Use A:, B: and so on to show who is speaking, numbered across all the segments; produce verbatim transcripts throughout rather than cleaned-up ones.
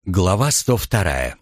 A: Глава сто вторая.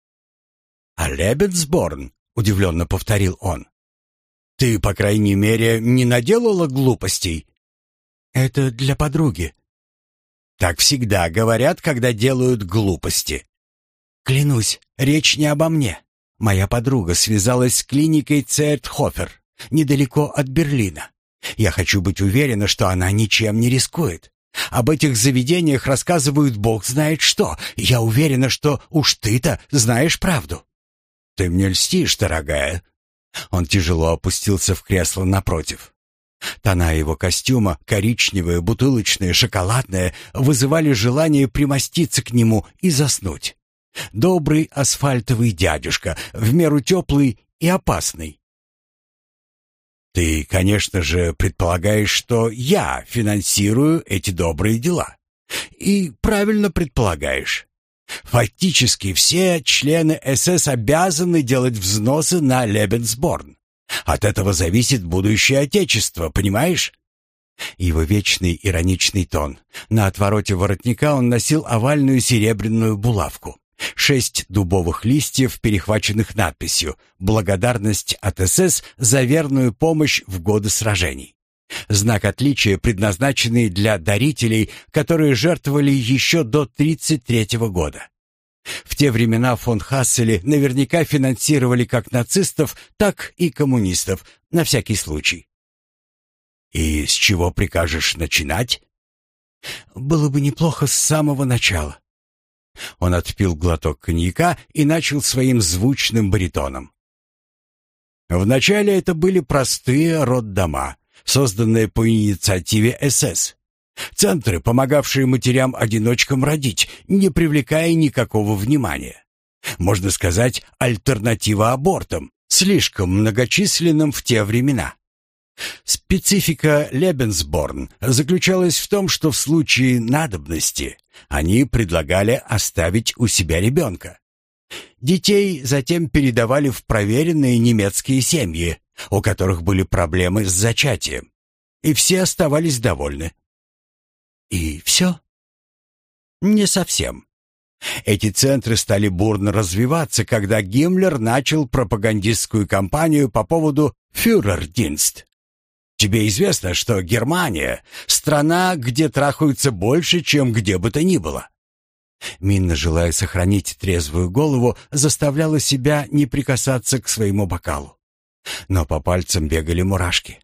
A: «А Лебедсборн?» — удивленно повторил он. «Ты, по крайней мере, не наделала глупостей?» «Это для подруги». «Так всегда говорят, когда делают глупости». «Клянусь, речь не обо мне. Моя подруга связалась с клиникой Цейтхофер, недалеко от Берлина. Я хочу быть уверена, что она ничем не рискует. Об этих заведениях рассказывают бог знает что. Я уверена, что уж ты-то знаешь правду». «Ты мне льстишь, дорогая». Он тяжело опустился в кресло напротив. Тона его костюма, коричневые, бутылочные, шоколадные, вызывали желание примоститься к нему и заснуть. Добрый асфальтовый дядюшка, в меру теплый и опасный. «Ты, конечно же, предполагаешь, что я финансирую эти добрые дела. И правильно предполагаешь. Фактически все члены СС обязаны делать взносы на Лебедсборн. От этого зависит будущее Отечества, понимаешь?» Его вечный ироничный тон. На отвороте воротника он носил овальную серебряную булавку. Шесть дубовых листьев, перехваченных надписью «Благодарность от СС за верную помощь в годы сражений». Знак отличия, предназначенный для дарителей, которые жертвовали еще до тридцать третьего года. В те времена фон Хассели наверняка финансировали как нацистов, так и коммунистов, на всякий случай. «И с чего прикажешь начинать?» «Было бы неплохо с самого начала». Он отпил глоток коньяка и начал своим звучным баритоном. Вначале это были простые роддома, созданные по инициативе СС. Центры, помогавшие матерям-одиночкам родить, не привлекая никакого внимания. Можно сказать, альтернатива абортам, слишком многочисленным в те времена. Специфика Лебедсборн заключалась в том, что в случае надобности они предлагали оставить у себя ребенка. Детей затем передавали в проверенные немецкие семьи, у которых были проблемы с зачатием, и все оставались довольны. И все? Не совсем. Эти центры стали бурно развиваться, когда Гиммлер начал пропагандистскую кампанию по поводу «Фюрердинст». Тебе известно, что Германия — страна, где трахаются больше, чем где бы то ни было. Минна, желая сохранить трезвую голову, заставляла себя не прикасаться к своему бокалу. Но по пальцам бегали мурашки.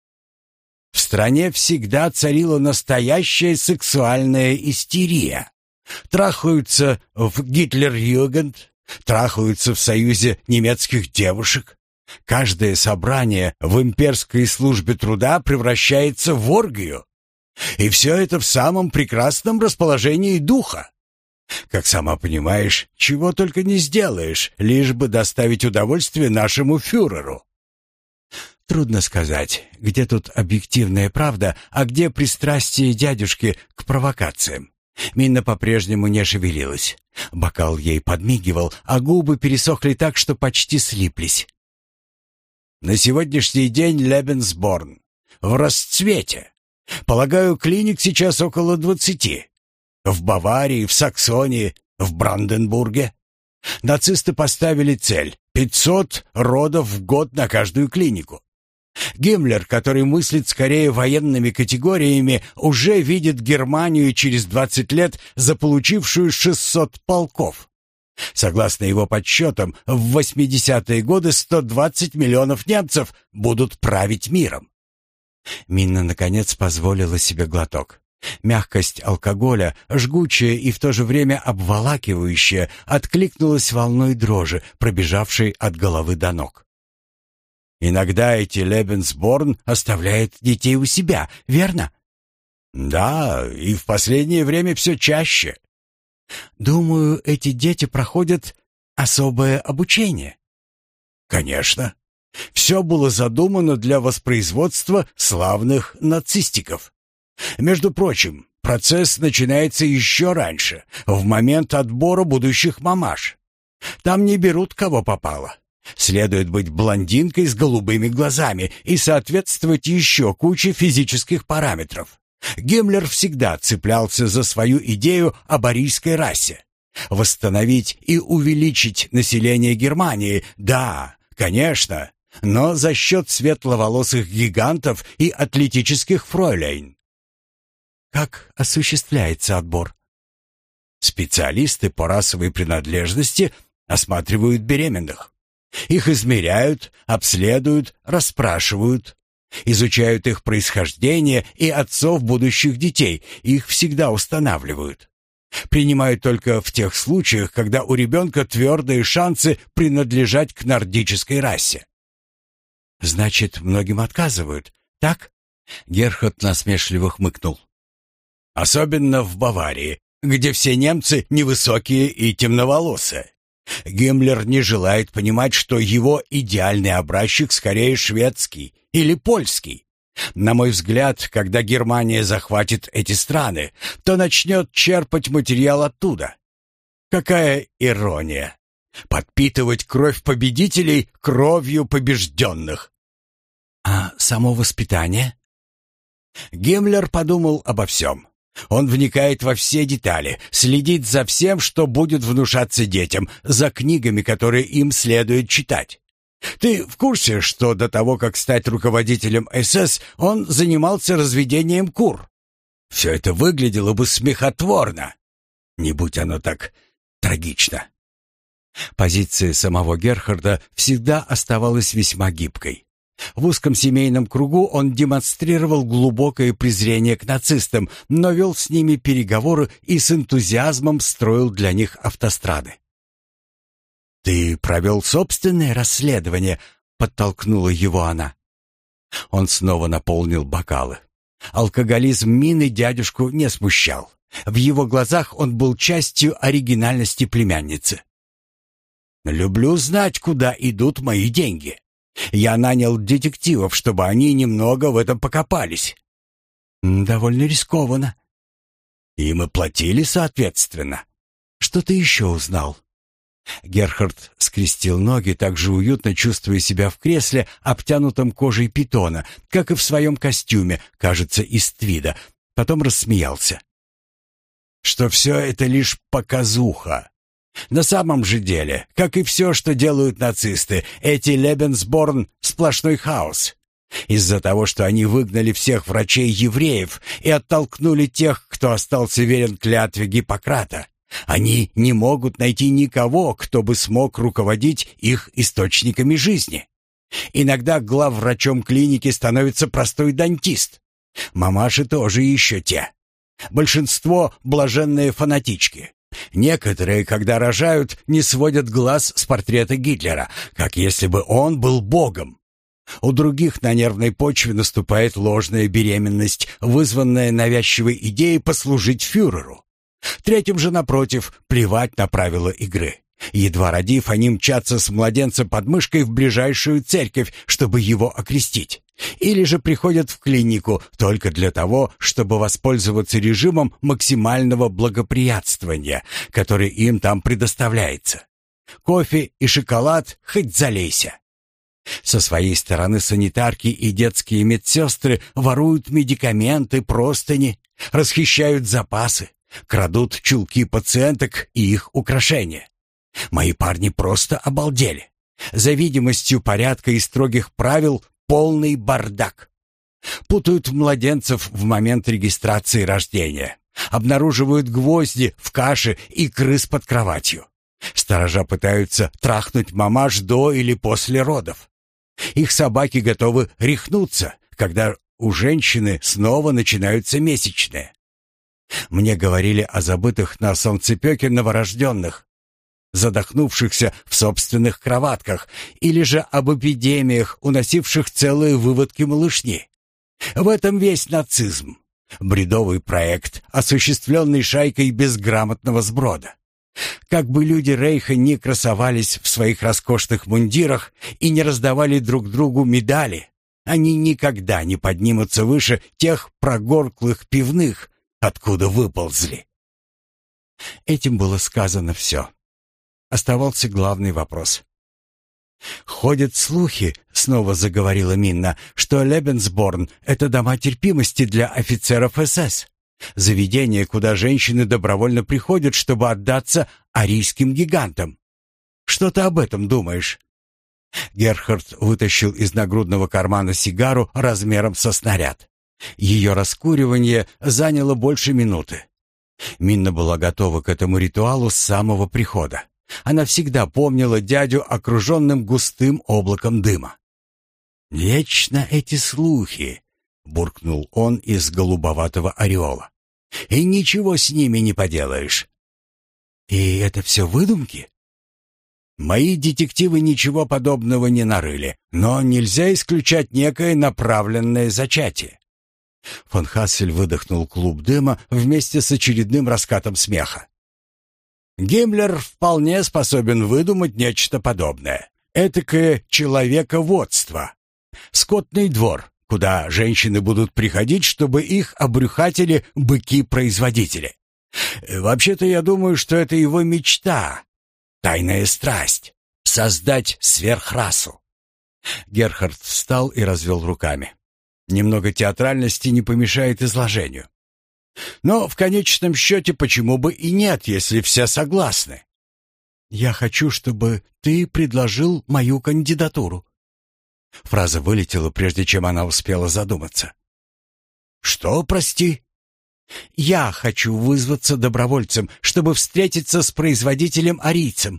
A: В стране всегда царила настоящая сексуальная истерия. Трахаются в Гитлер-Югенд, трахаются в Союзе немецких девушек. Каждое собрание в имперской службе труда превращается в оргию. И все это в самом прекрасном расположении духа. Как сама понимаешь, чего только не сделаешь, лишь бы доставить удовольствие нашему фюреру. Трудно сказать, где тут объективная правда, а где пристрастие дядюшки к провокациям. Минна по-прежнему не шевелилась. Бокал ей подмигивал, а губы пересохли так, что почти слиплись. На сегодняшний день Лебедсборн в расцвете. Полагаю, клиник сейчас около двадцати. В Баварии, в Саксонии, в Бранденбурге. Нацисты поставили цель — пятьсот родов в год на каждую клинику. Гиммлер, который мыслит скорее военными категориями, уже видит Германию через двадцать лет заполучившую шестьсот полков. Согласно его подсчетам, в восьмидесятые годы сто двадцать миллионов немцев будут править миром. Минна, наконец, позволила себе глоток. Мягкость алкоголя, жгучая и в то же время обволакивающая, откликнулась волной дрожи, пробежавшей от головы до ног. «Иногда эти Лебедсборн оставляют детей у себя, верно?» «Да, и в последнее время все чаще». «Думаю, эти дети проходят особое обучение». «Конечно. Все было задумано для воспроизводства славных нацистиков. Между прочим, процесс начинается еще раньше, в момент отбора будущих мамаш. Там не берут кого попало. Следует быть блондинкой с голубыми глазами и соответствовать еще куче физических параметров. Гиммлер всегда цеплялся за свою идею об арийской расе. Восстановить и увеличить население Германии, да, конечно, но за счет светловолосых гигантов и атлетических фройляйн. Как осуществляется отбор? Специалисты по расовой принадлежности осматривают беременных. Их измеряют, обследуют, расспрашивают, изучают их происхождение и отцов будущих детей, их всегда устанавливают. Принимают только в тех случаях, когда у ребенка твердые шансы принадлежать к нордической расе. Значит, многим отказывают, так? Герхард насмешливо хмыкнул. Особенно в Баварии, где все немцы невысокие и темноволосые. Гиммлер не желает понимать, что его идеальный образчик скорее шведский или польский. На мой взгляд, когда Германия захватит эти страны, то начнет черпать материал оттуда. Какая ирония! Подпитывать кровь победителей кровью побежденных. А само воспитание? Гиммлер подумал обо всем. Он вникает во все детали, следит за всем, что будет внушаться детям, за книгами, которые им следует читать. Ты в курсе, что до того, как стать руководителем эс эс, он занимался разведением кур? Все это выглядело бы смехотворно, не будь оно так трагично. Позиция самого Герхарда всегда оставалась весьма гибкой. В узком семейном кругу он демонстрировал глубокое презрение к нацистам, но вел с ними переговоры и с энтузиазмом строил для них автострады. «Ты провел собственное расследование?» — подтолкнула его она. Он снова наполнил бокалы. Алкоголизм Мины дядюшку не смущал. В его глазах он был частью оригинальности племянницы. «Люблю знать, куда идут мои деньги. Я нанял детективов, чтобы они немного в этом покопались». «Довольно рискованно». «Им и платили соответственно. Что ты еще узнал?» Герхард скрестил ноги, так же уютно чувствуя себя в кресле, обтянутом кожей питона, как и в своем костюме, кажется, из твида. Потом рассмеялся. Что все это лишь показуха. На самом же деле, как и все, что делают нацисты, эти Лебенсборн — сплошной хаос. Из-за того, что они выгнали всех врачей-евреев и оттолкнули тех, кто остался верен клятве Гиппократа, они не могут найти никого, кто бы смог руководить их источниками жизни. Иногда главврачом клиники становится простой дантист. Мамаши тоже еще те. Большинство — блаженные фанатички. Некоторые, когда рожают, не сводят глаз с портрета Гитлера, как если бы он был богом. У других на нервной почве наступает ложная беременность, вызванная навязчивой идеей послужить фюреру. Третьим же, напротив, плевать на правила игры. Едва родив, они мчатся с младенцем под мышкой в ближайшую церковь, чтобы его окрестить. Или же приходят в клинику только для того, чтобы воспользоваться режимом максимального благоприятствования, который им там предоставляется. Кофе и шоколад хоть залейся. Со своей стороны санитарки и детские медсестры воруют медикаменты, простыни, расхищают запасы, крадут чулки пациенток и их украшения. Мои парни просто обалдели. За видимостью порядка и строгих правил полный бардак. Путают младенцев в момент регистрации рождения. Обнаруживают гвозди в каше и крыс под кроватью. Сторожа пытаются трахнуть мамаш до или после родов. Их собаки готовы рехнуться, когда у женщины снова начинаются месячные. Мне говорили о забытых на солнцепёке новорожденных, задохнувшихся в собственных кроватках, или же об эпидемиях, уносивших целые выводки малышни. В этом весь нацизм. Бредовый проект, осуществленный шайкой безграмотного сброда. Как бы люди Рейха не красовались в своих роскошных мундирах и не раздавали друг другу медали, они никогда не поднимутся выше тех прогорклых пивных, откуда выползли. Этим было сказано все. Оставался главный вопрос. «Ходят слухи», — снова заговорила Минна, «что Лебенсборн — это дома терпимости для офицеров эс эс. Заведение, куда женщины добровольно приходят, чтобы отдаться арийским гигантам. Что ты об этом думаешь?» Герхард вытащил из нагрудного кармана сигару размером со снаряд. Ее раскуривание заняло больше минуты. Минна была готова к этому ритуалу с самого прихода. Она всегда помнила дядю окруженным густым облаком дыма. «Вечно эти слухи», — буркнул он из голубоватого ореола. «И ничего с ними не поделаешь». «И это все выдумки?» «Мои детективы ничего подобного не нарыли, но нельзя исключать некое направленное зачатие». Фон Хассель выдохнул клуб дыма вместе с очередным раскатом смеха. «Гиммлер вполне способен выдумать нечто подобное. Этакое человеководство. Скотный двор, куда женщины будут приходить, чтобы их обрюхатили быки-производители. Вообще-то я думаю, что это его мечта, тайная страсть — создать сверхрасу». Герхард встал и развел руками. Немного театральности не помешает изложению. Но в конечном счете почему бы и нет, если все согласны? «Я хочу, чтобы ты предложил мою кандидатуру». Фраза вылетела, прежде чем она успела задуматься. «Что, прости?» «Я хочу вызваться добровольцем, чтобы встретиться с производителем-арийцем».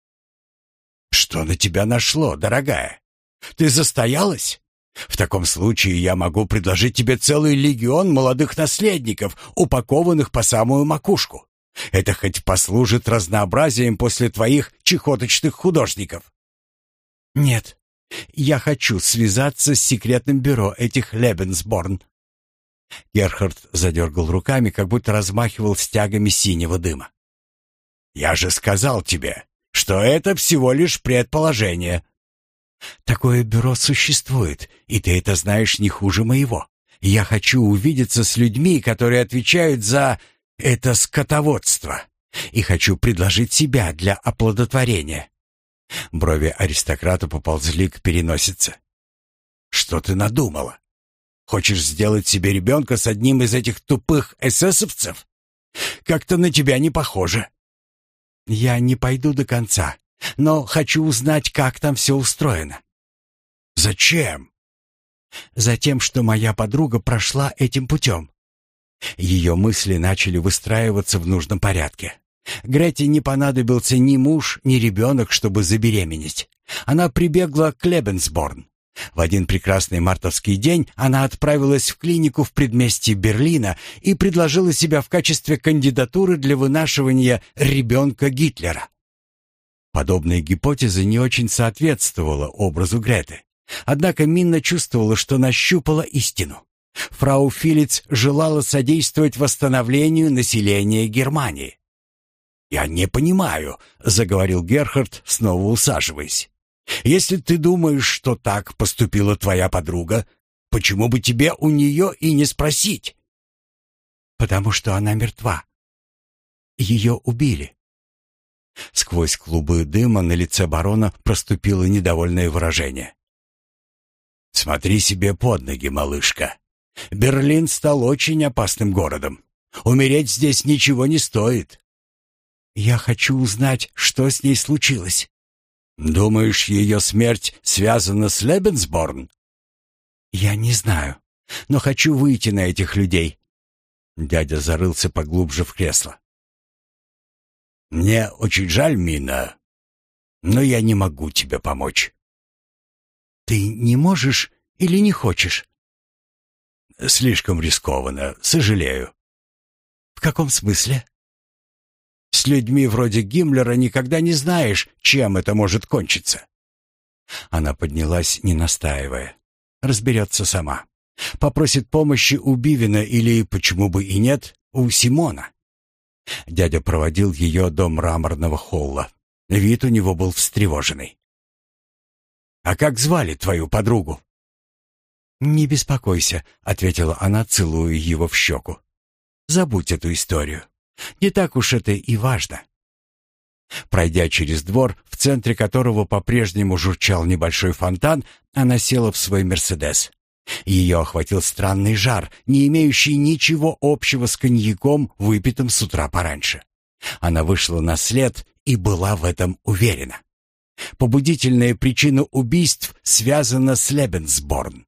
A: «Что на тебя нашло, дорогая? Ты застоялась? В таком случае я могу предложить тебе целый легион молодых наследников, упакованных по самую макушку. Это хоть послужит разнообразием после твоих чехоточных художников». «Нет, я хочу связаться с секретным бюро этих Лебенсборн». Герхард задергал руками, как будто размахивал стягами синего дыма. «Я же сказал тебе, что это всего лишь предположение». «Такое бюро существует, и ты это знаешь не хуже моего. Я хочу увидеться с людьми, которые отвечают за это скотоводство, и хочу предложить себя для оплодотворения». Брови аристократа поползли к переносице. «Что ты надумала? Хочешь сделать себе ребенка с одним из этих тупых эсэсовцев? Как-то на тебя не похоже». «Я не пойду до конца, но хочу узнать, как там все устроено». «Зачем?» «Затем, что моя подруга прошла этим путем». Ее мысли начали выстраиваться в нужном порядке. Грете не понадобился ни муж, ни ребенок, чтобы забеременеть. Она прибегла к Лебенсборн. В один прекрасный мартовский день она отправилась в клинику в предместье Берлина и предложила себя в качестве кандидатуры для вынашивания ребенка Гитлера. Подобная гипотеза не очень соответствовала образу Греты. Однако Минна чувствовала, что нащупала истину. Фрау Филиц желала содействовать восстановлению населения Германии. «Я не понимаю», — заговорил Герхард, снова усаживаясь. «Если ты думаешь, что так поступила твоя подруга, почему бы тебе у нее и не спросить?» «Потому что она мертва. Ее убили». Сквозь клубы дыма на лице барона проступило недовольное выражение. «Смотри себе под ноги, малышка. Берлин стал очень опасным городом. Умереть здесь ничего не стоит». «Я хочу узнать, что с ней случилось». «Думаешь, ее смерть связана с Лебенсборн?» «Я не знаю, но хочу выйти на этих людей». Дядя зарылся поглубже в кресло. «Мне очень жаль, Мина, но я не могу тебе помочь». «Ты не можешь или не хочешь?» «Слишком рискованно, сожалею». «В каком смысле?» «С людьми вроде Гиммлера никогда не знаешь, чем это может кончиться». Она поднялась, не настаивая. Разберется сама. Попросит помощи у Бивина или, почему бы и нет, у Симона. Дядя проводил ее до мраморного холла. Вид у него был встревоженный. «А как звали твою подругу?» «Не беспокойся», — ответила она, целуя его в щеку. «Забудь эту историю. Не так уж это и важно». Пройдя через двор, в центре которого по-прежнему журчал небольшой фонтан, она села в свой «Мерседес». Ее охватил странный жар, не имеющий ничего общего с коньяком, выпитым с утра пораньше. Она вышла на след и была в этом уверена. Побудительная причина убийств связана с Лебенсборн.